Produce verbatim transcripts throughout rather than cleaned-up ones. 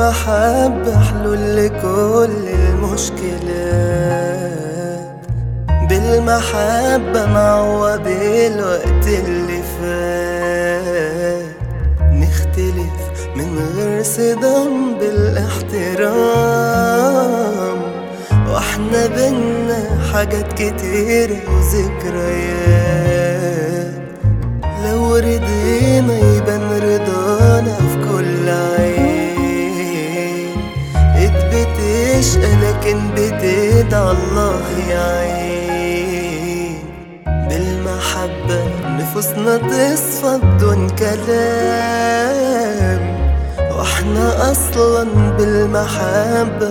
بالمحبة حلول لكل المشكلات، بالمحبة نعوض الوقت اللي فات، نختلف من غير صدام بالاحترام، واحنا بينا حاجات كتير وذكريات، لو رضينا يبان رضانا في كل عين، ايد بتشقى لكن بتدعى الله يعين، بالمحبة نفوسنا تصفى بدون كلام، واحنا اصلا بالمحبة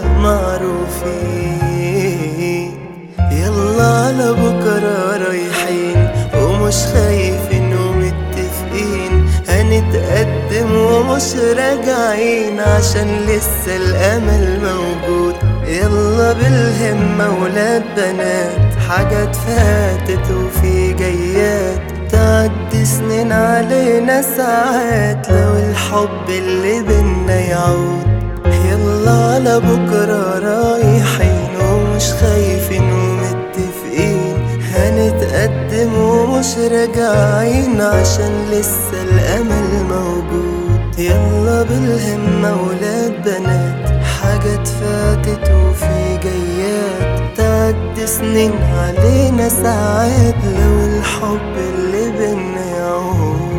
معروفين، يلا على بكرة رايحين ومش خايفين ومتفقين، هنتقدم ومش راجعين عشان لسه الامل موجود، يلا بالهمة ولاد بنات، حاجات فاتت وفي جيات، تعدي سنين علينا ساعات لو الحب اللي بينا يعود، يلا على بكرة رايحين ومش خايفين ومتفقين، هنتقدم ومش راجعين عشان لسه الامل موجود، يلا بالهمة ولاد بنات، حاجات فاتت وفي جيات، تعدي سنين علينا ساعات لو الحب اللي بينا يعود.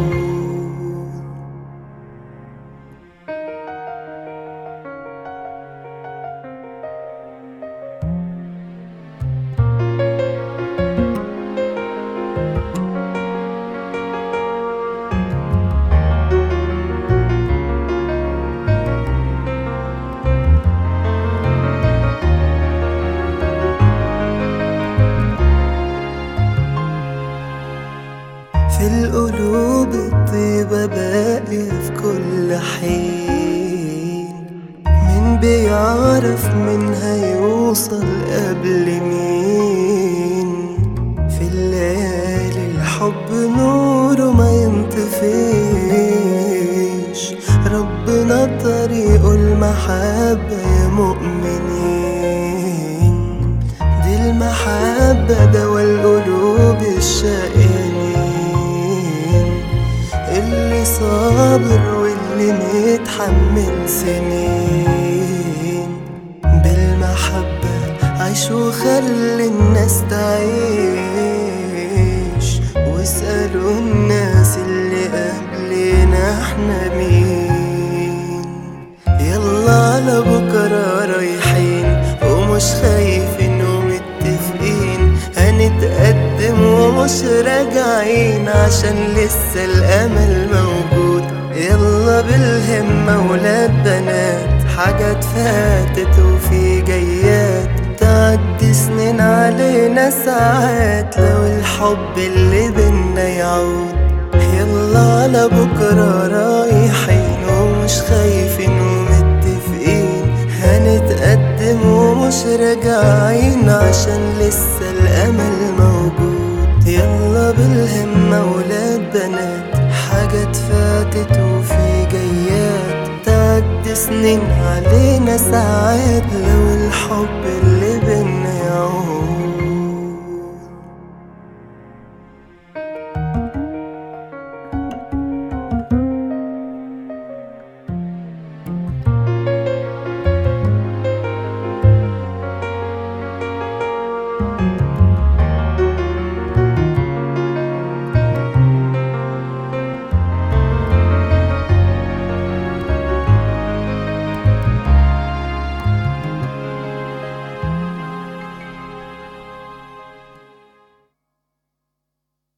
في القلوب الطيبة باقية في كل حين، مين بيعرف مين هيوصل قبل مين، في الليالي الحب نوره ما ينطفيش، ربنا طريقه المحبة يا مؤمنين، دي المحبة دوا القلوب الشقيانين، اللي صابر واللي متحمل سنين، بالمحبة عيش وخلي الناس تعيش، واسألوا الناس اللي قبلنا احنا مين، يلا على بكرة رايحين ومش خايفين ومتفقين، هنتقدم ومش راجعين عشان لسه الامل موجود، يلا بالهمة ولاد بنات، حاجات فاتت وفي جيات، تعدي سنين علينا ساعات لو الحب اللي بينا يعود، يلا على بكرة رايحين ومش خايفين ومتفقين، هنتقدم ومش راجعين عشان لسه الامل موجود، يلا بالهمة ولاد بنات، حاجات فاتت وفي جيات، تعدي سنين علينا ساعات لو الحب اللي